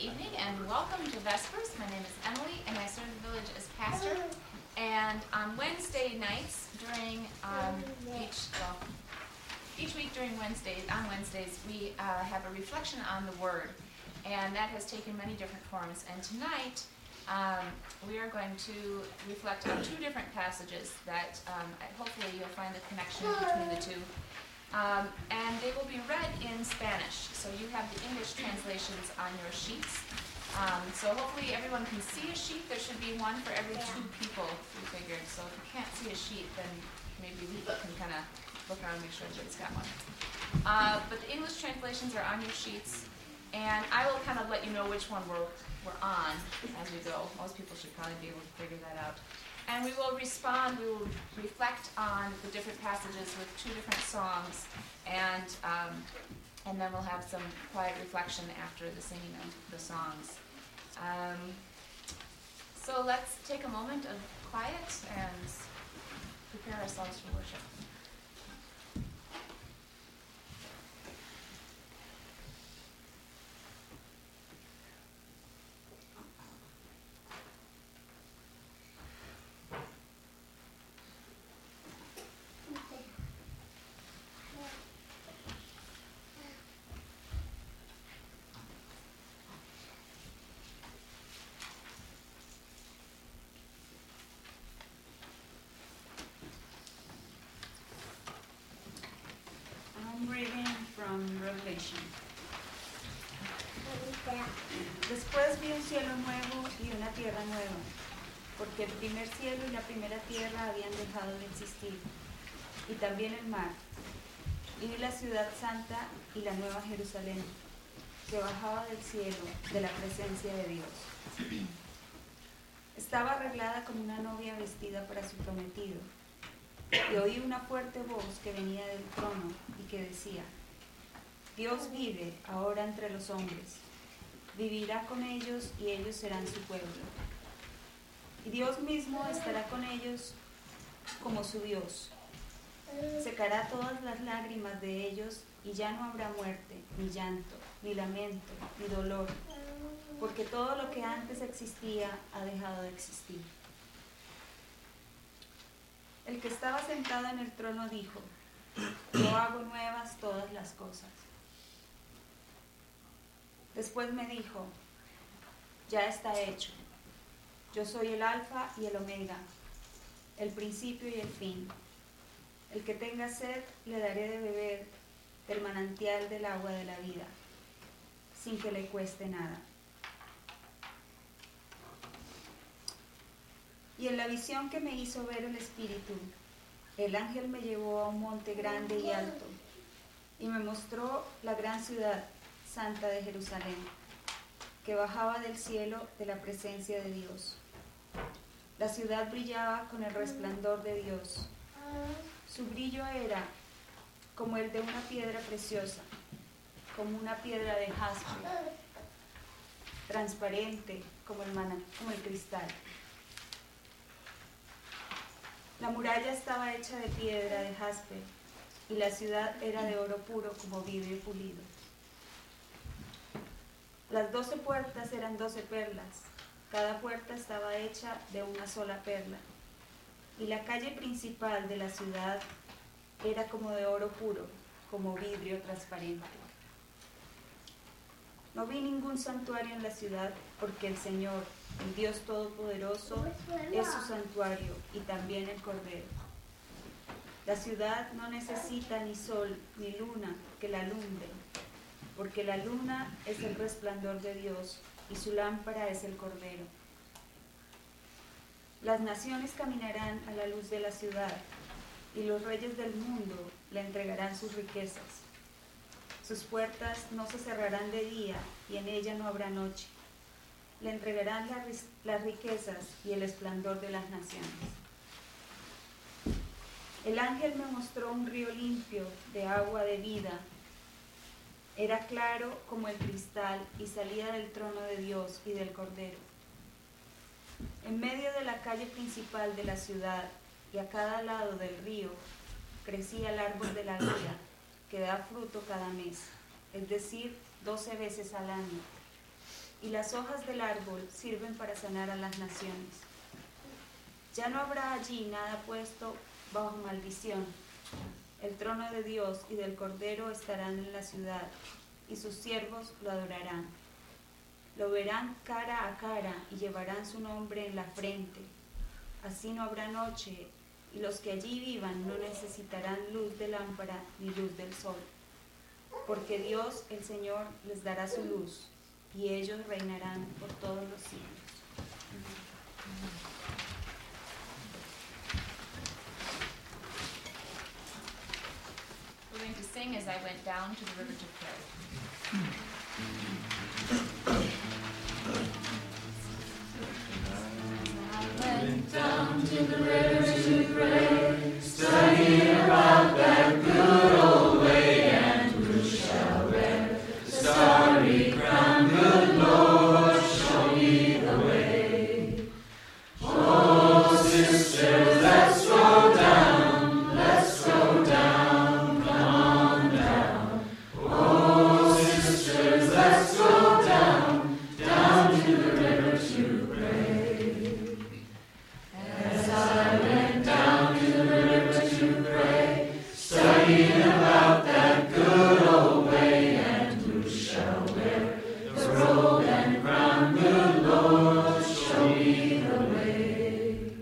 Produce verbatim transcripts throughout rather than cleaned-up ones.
evening and welcome to Vespers. My name is Emily and I serve the village as pastor. And on Wednesday nights during um, each, well, each week during Wednesdays, on Wednesdays, we uh, have a reflection on the Word. And that has taken many different forms. And tonight, um, we are going to reflect on two different passages that um, hopefully you'll find the connection between the two. Um, and they will be read in Spanish. So you have the English translations on your sheets. Um, so hopefully everyone can see a sheet. There should be one for every two people, we figured. So if you can't see a sheet, then maybe we can kind of look around and make sure everybody's got one. Uh, but the English translations are on your sheets. And I will kind of let you know which one we're, we're on as we go. Most people should probably be able to figure that out. And we will respond, we will reflect on the different passages with two different songs, and um, and then we'll have some quiet reflection after the singing of the songs. Um, so let's take a moment of quiet and prepare ourselves for worship. Después vi un cielo nuevo y una tierra nueva, porque el primer cielo y la primera tierra habían dejado de existir, y también el mar. Y vi la ciudad santa y la nueva Jerusalén, que bajaba del cielo, de la presencia de Dios. Estaba arreglada como una novia vestida para su prometido, y oí una fuerte voz que venía del trono y que decía: Dios vive ahora entre los hombres, vivirá con ellos y ellos serán su pueblo. Y Dios mismo estará con ellos como su Dios. Secará todas las lágrimas de ellos y ya no habrá muerte, ni llanto, ni lamento, ni dolor, porque todo lo que antes existía ha dejado de existir. El que estaba sentado en el trono dijo: Yo hago nuevas todas las cosas. Después me dijo: Ya está hecho. Yo soy el Alfa y el Omega, el principio y el fin. El que tenga sed, le daré de beber del manantial del agua de la vida, sin que le cueste nada. Y en la visión que me hizo ver el Espíritu, el ángel me llevó a un monte grande y alto, y me mostró la gran ciudad santa de Jerusalén, que bajaba del cielo de la presencia de Dios. La ciudad brillaba con el resplandor de Dios. Su brillo era como el de una piedra preciosa, como una piedra de jaspe, transparente como el, mana, como el cristal. La muralla estaba hecha de piedra de jaspe, y la ciudad era de oro puro como vidrio pulido. Las doce puertas eran doce perlas, cada puerta estaba hecha de una sola perla, y la calle principal de la ciudad era como de oro puro, como vidrio transparente. No vi ningún santuario en la ciudad, porque el Señor, el Dios Todopoderoso, es su santuario, y también el Cordero. La ciudad no necesita ni sol ni luna que la alumbren, porque la luna es el resplandor de Dios y su lámpara es el Cordero. Las naciones caminarán a la luz de la ciudad, y los reyes del mundo le entregarán sus riquezas. Sus puertas no se cerrarán de día, y en ella no habrá noche. Le entregarán la, las riquezas y el esplendor de las naciones. El ángel me mostró un río limpio de agua de vida. Era claro como el cristal y salía del trono de Dios y del Cordero. En medio de la calle principal de la ciudad y a cada lado del río crecía el árbol de la vida, que da fruto cada mes, es decir, doce veces al año. y las hojas del árbol sirven para sanar a las naciones. Ya no habrá allí nada puesto bajo maldición. El trono de Dios y del Cordero estarán en la ciudad, y sus siervos lo adorarán. Lo verán cara a cara y llevarán su nombre en la frente. Así no habrá noche, y los que allí vivan no necesitarán luz de lámpara ni luz del sol. Porque Dios, el Señor, les dará su luz, y ellos reinarán por todos los siglos. We're going to sing As I Went Down to the River to Pray. I went down to the river to pray, studying about that good old way, and who shall wear the starry crown? Good Lord, show me the way. Oh, sisters, let's go down, let's go down, come on down. Oh, sisters, let's go down, down to the river to pray. As I went down to the river to pray, studying about that good old way, and who shall wear the robe and crown? Good Lord, show me the way.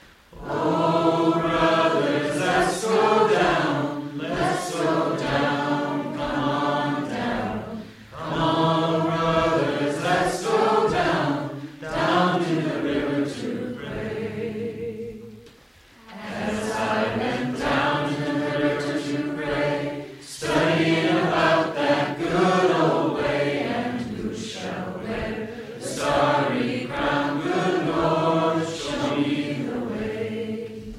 Oh, brothers, let's go down, let's go down, come on down. Come on, brothers, let's go down, down to the river to pray. As I went down to the river to pray, studying about that good old way, and who shall wear the starry crown? Good Lord, show me the way.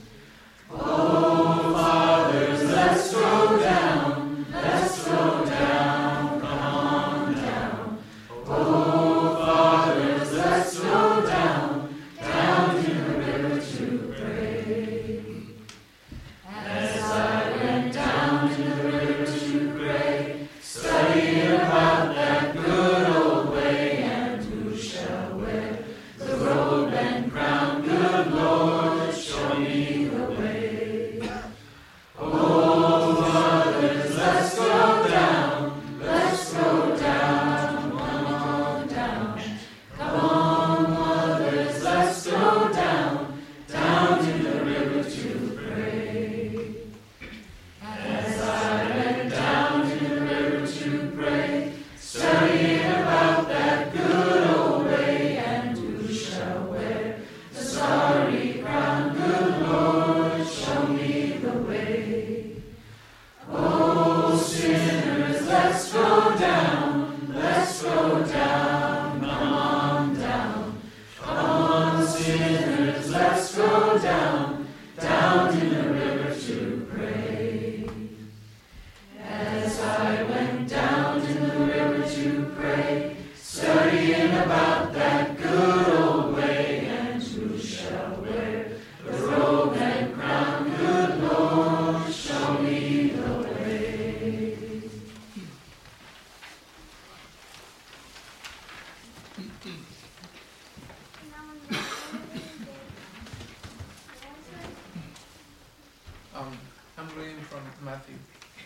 Oh, fathers, let's go down, let's go down, come on down. Oh, fathers, let's go down, down to the river to pray. As I went down to the river to pray, studying about that good old way, and who shall wear the robe and crown? Good Lord, show me the way. Oh, mothers, let's go down, let's go down, come on down. Come on, mothers, let's go down, down to the river to pray. As I went down to the river to pray, studying about that good old way, and who shall wear the starry crown? Good Lord, show me the way. Oh, sinners, let's go down, let's go down, come on down. Come on, sinners, let's go down, down to the river to pray. As I went down to the river to pray, studying about that good old way, and who shall wear the robe and crown? Good Lord, show me the way. Um, I'm reading from Matthew.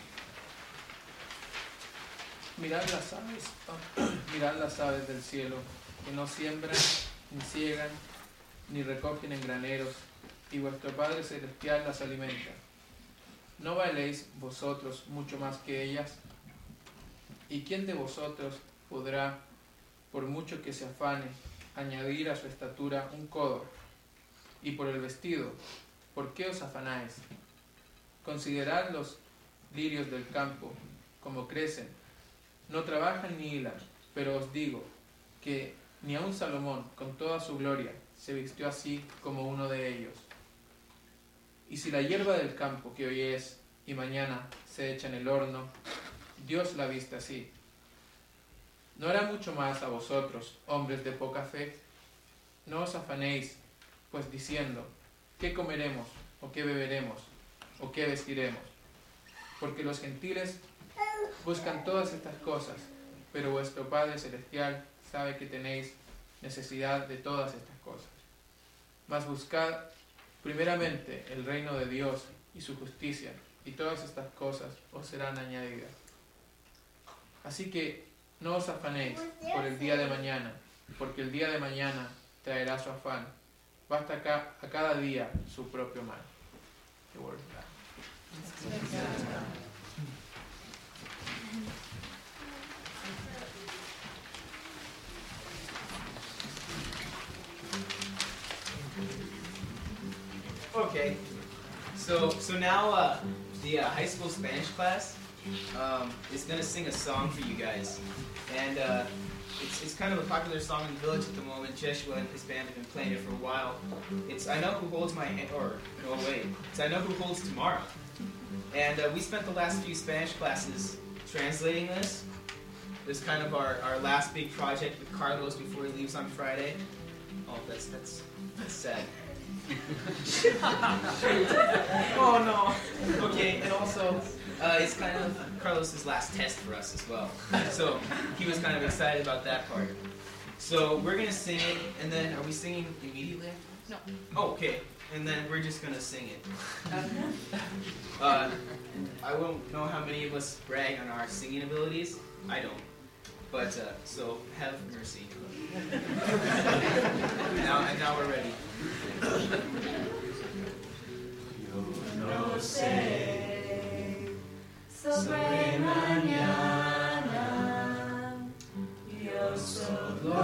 Mirad las aves, oh, mirad las aves del cielo, que no siembran, ni ciegan, ni recogen en graneros, y vuestro Padre Celestial las alimenta. ¿No valéis vosotros mucho más que ellas? ¿Y quién de vosotros podrá, por mucho que se afane, añadir a su estatura un codo? Y por el vestido, ¿por qué os afanáis? Considerad los lirios del campo, como crecen. No trabajan ni hilan, pero os digo que ni aun Salomón, con toda su gloria, se vistió así como uno de ellos. Y si la hierba del campo, que hoy es y mañana se echa en el horno, Dios la viste así, ¿no hará mucho más a vosotros, hombres de poca fe? No os afanéis, pues diciendo, ¿qué comeremos, o qué beberemos, o qué vestiremos? Porque los gentiles buscan todas estas cosas, pero vuestro Padre Celestial sabe que tenéis necesidad de todas estas cosas. Mas buscad primeramente el reino de Dios y su justicia, y todas estas cosas os serán añadidas. Así que no os afanéis por el día de mañana, porque el día de mañana traerá su afán. Basta acá, a cada día su propio mal. The word of God. Okay, so so now uh, the uh, high school Spanish class um, is gonna sing a song for you guys, and uh, it's it's kind of a popular song in the village at the moment. Jeshua and his band have been playing it for a while. It's I Know Who Holds My Hand, or no wait, it's I Know Who Holds Tomorrow, and uh, we spent the last few Spanish classes translating this. This is kind of our, our last big project with Carlos before he leaves on Friday. Oh, that's that's that's sad. Oh no. Okay, and also uh, it's kind of Carlos's last test for us as well. So he was kind of excited about that part. So we're gonna sing it, and then are we singing immediately after? No. Oh, okay. And then we're just gonna sing it. Uh, I won't know how many of us brag on our singing abilities. I don't. But uh, so have mercy. Now and now we're ready. Yo no sé sobre mañana, yo solo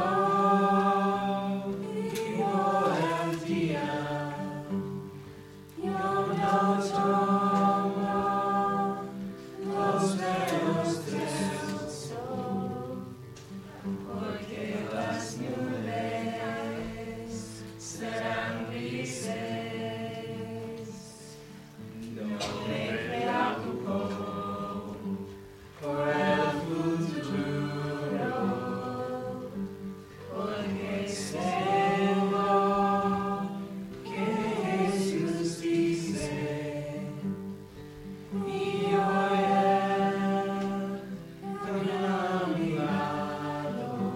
vivo el día. Yo no tomo los dedos del sol, porque las nubes serán grises. No me preocupo por el futuro, porque sé lo que Jesús dice, y hoy Él camina a mi lado,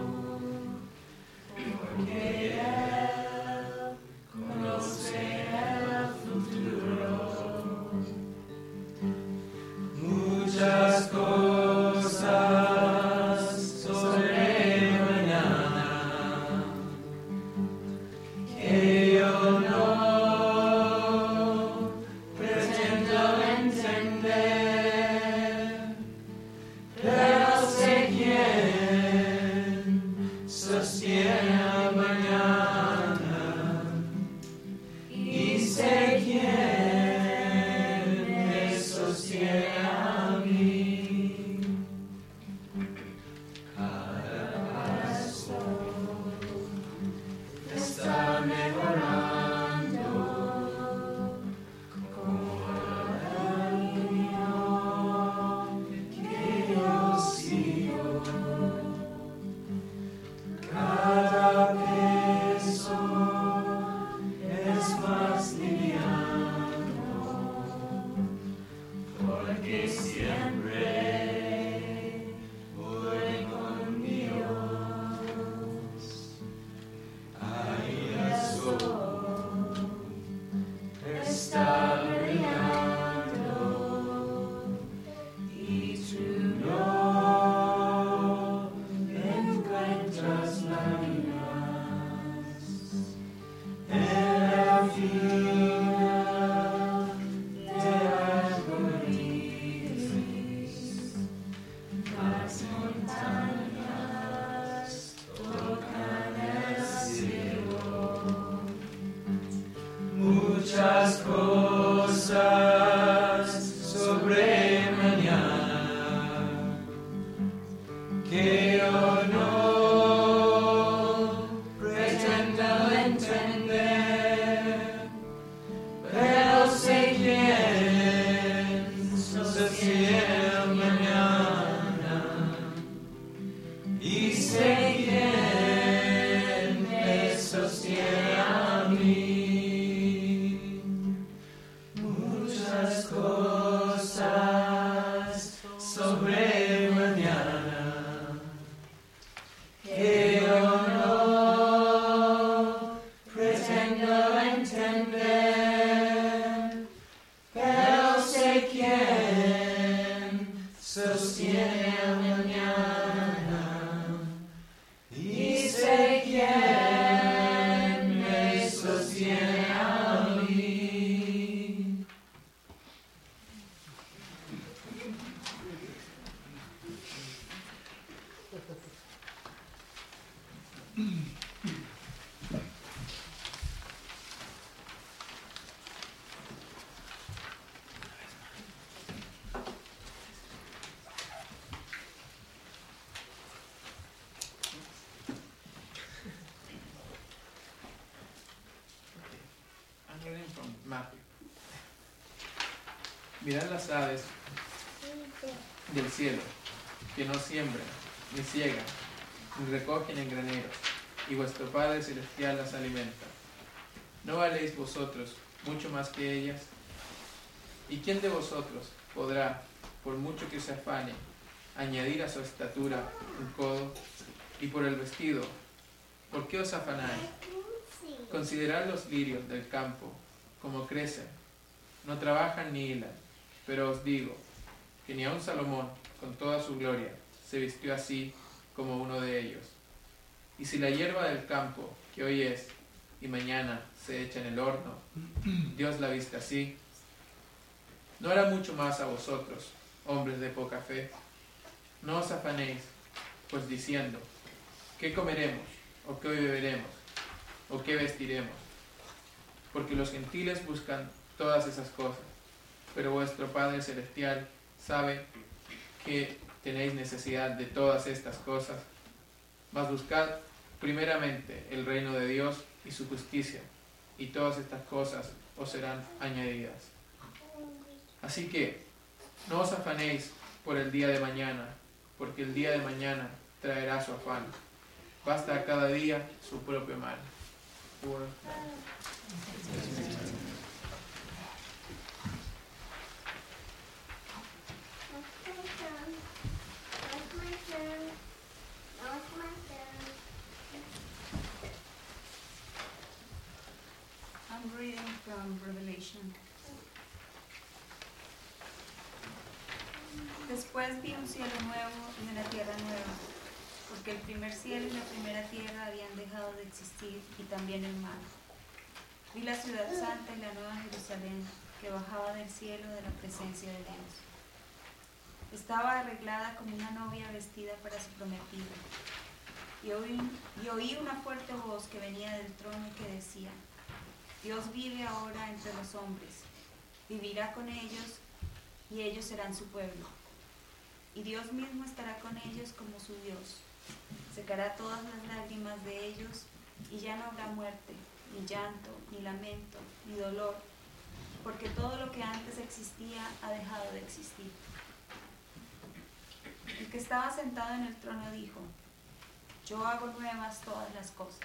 porque Él conoce el futuro. Muchas cosas sobre mañana que yo no pretendo entender, pero sé quién sostiene a mañana. I'm reading from Matthew. Mirad las aves del cielo, que no siembran, ni ciegan, ni recogen en graneros, y vuestro Padre Celestial las alimenta. ¿No valéis vosotros mucho más que ellas? ¿Y quién de vosotros podrá, por mucho que se afane, añadir a su estatura un codo? Y por el vestido, ¿por qué os afanáis? Considerad los lirios del campo, como crecen, no trabajan ni hilan, pero os digo que ni aun Salomón, con toda su gloria, se vistió así como uno de ellos. Y si la hierba del campo, que hoy es y mañana se echa en el horno, Dios la viste así, ¿no hará mucho más a vosotros, hombres de poca fe? No os afanéis, pues diciendo, ¿qué comeremos? ¿O qué beberemos? ¿O qué vestiremos? Porque los gentiles buscan todas esas cosas, pero vuestro Padre Celestial sabe que tenéis necesidad de todas estas cosas. Mas buscad primeramente el reino de Dios y su justicia, y todas estas cosas os serán añadidas. Así que no os afanéis por el día de mañana, porque el día de mañana traerá su afán. Basta a cada día su propio mal. Por... I'm reading from Revelation. Después vi un cielo nuevo y una tierra nueva, porque el primer cielo y la primera tierra habían dejado de existir, y también el mar. Vi la ciudad santa y la nueva Jerusalén, que bajaba del cielo de la presencia de Dios. Estaba arreglada como una novia vestida para su prometido. Y oí, y oí una fuerte voz que venía del trono y que decía, Dios vive ahora entre los hombres, vivirá con ellos y ellos serán su pueblo. Y Dios mismo estará con ellos como su Dios. Secará todas las lágrimas de ellos y ya no habrá muerte, ni llanto, ni lamento, ni dolor, porque todo lo que antes existía ha dejado de existir. El que estaba sentado en el trono dijo, yo hago nuevas todas las cosas.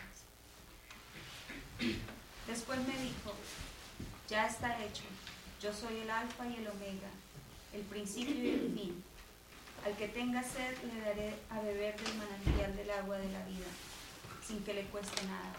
Después me dijo, ya está hecho, yo soy el alfa y el omega, el principio y el fin. Al que tenga sed le daré a beber del manantial del agua de la vida, sin que le cueste nada.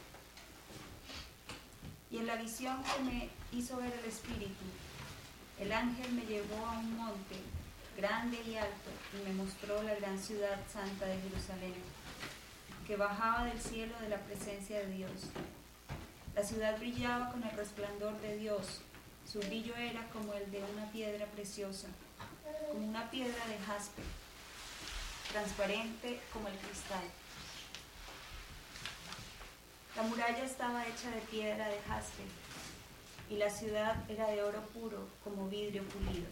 Y en la visión que me hizo ver el Espíritu, el ángel me llevó a un monte grande y alto y me mostró la gran ciudad santa de Jerusalén, que bajaba del cielo de la presencia de Dios. La ciudad brillaba con el resplandor de Dios, su brillo era como el de una piedra preciosa, como una piedra de jaspe, transparente como el cristal. La muralla estaba hecha de piedra de jaspe, y la ciudad era de oro puro como vidrio pulido.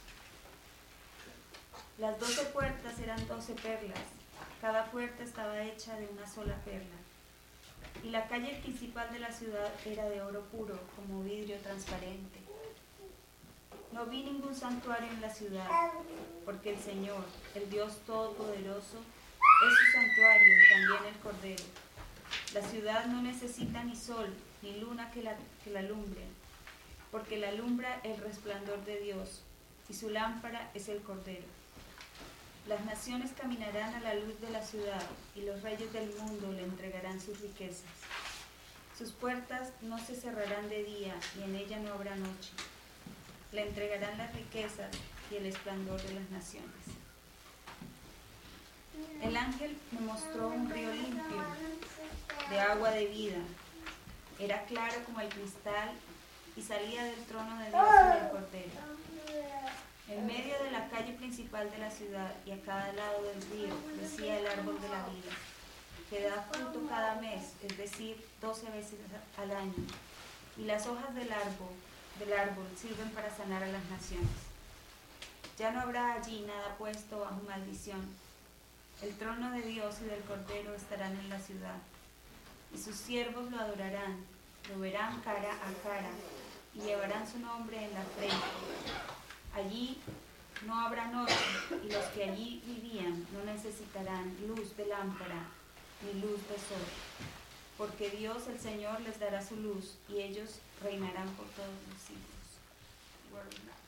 Las doce puertas eran doce perlas, cada puerta estaba hecha de una sola perla. Y la calle principal de la ciudad era de oro puro, como vidrio transparente. No vi ningún santuario en la ciudad, porque el Señor, el Dios Todopoderoso, es su santuario y también el Cordero. La ciudad no necesita ni sol ni luna que la, que la alumbren, porque la alumbra el resplandor de Dios, y su lámpara es el Cordero. Las naciones caminarán a la luz de la ciudad, y los reyes del mundo le entregarán sus riquezas. Sus puertas no se cerrarán de día, y en ella no habrá noche. Le entregarán las riquezas y el esplendor de las naciones. El ángel me mostró un río limpio, de agua de vida. Era claro como el cristal, y salía del trono de Dios y del Cordero. En medio de la calle principal de la ciudad y a cada lado del río crecía el árbol de la vida, que da fruto cada mes, es decir, doce veces al año. Y las hojas del árbol, del árbol sirven para sanar a las naciones. Ya no habrá allí nada puesto bajo maldición. El trono de Dios y del Cordero estarán en la ciudad, y sus siervos lo adorarán, lo verán cara a cara, y llevarán su nombre en la frente. Allí no habrá noche, y los que allí vivían no necesitarán luz de lámpara ni luz de sol, porque Dios el Señor les dará su luz, y ellos reinarán por todos los siglos. Word of God.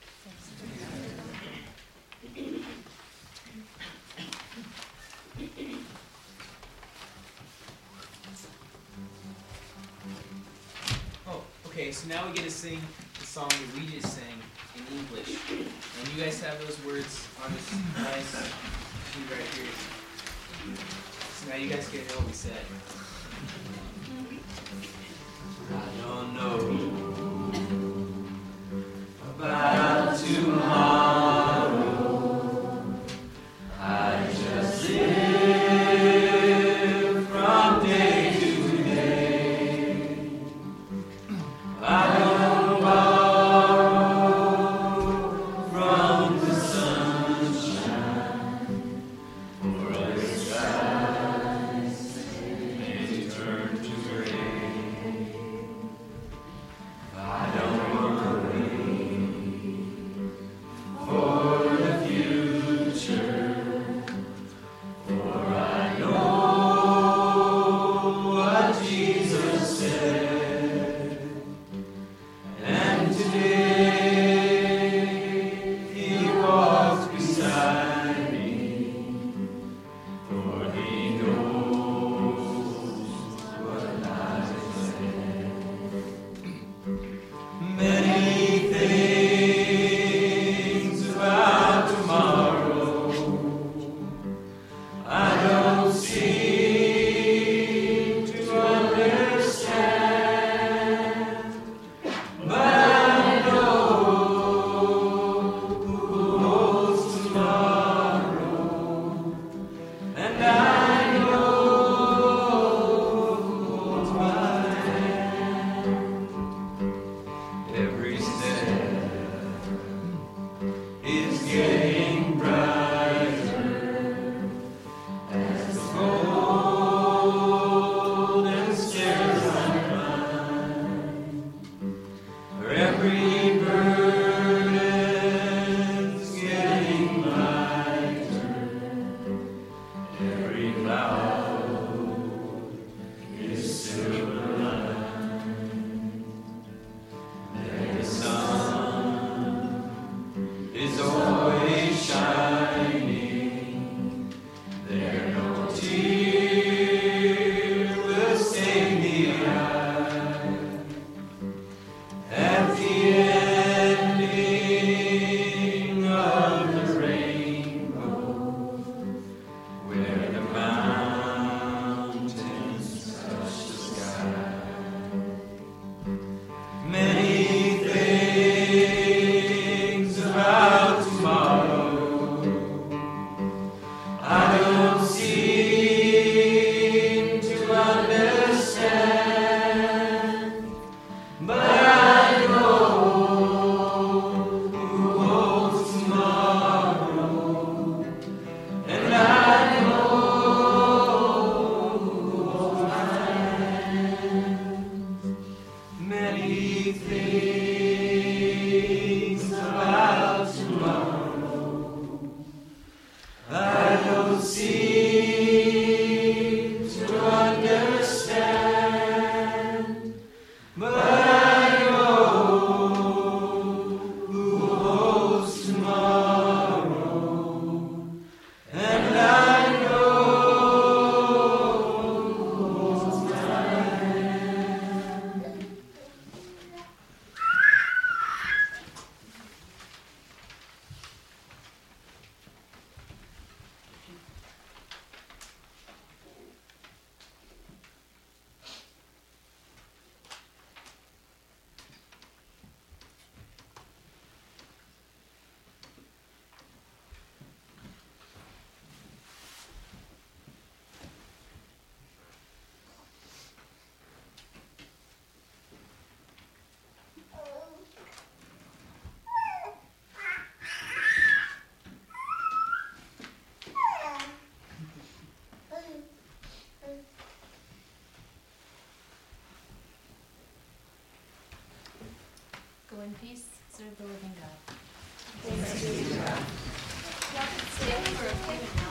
Oh, okay, so now we get to sing the song that we just sang in English. And you guys have those words on this nice sheet right here. So now you guys get to know what we said. I don't know about tomorrow. I just live from day to day. I don't borrow from the sunshine, for the skies may Go in peace, serve the living God. Thanks be to God. Y'all can stand for a quick